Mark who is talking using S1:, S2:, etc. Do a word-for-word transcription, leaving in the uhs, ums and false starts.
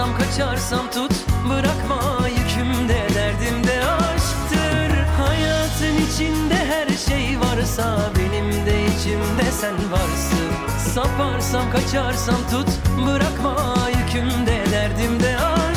S1: Saparsam kaçarsam tut, bırakma yükümde, derdimde aşktır. Hayatın içinde her şey varsa, benim de içimde sen varsın. Saparsam kaçarsam tut, bırakma yükümde, derdimde aşktır.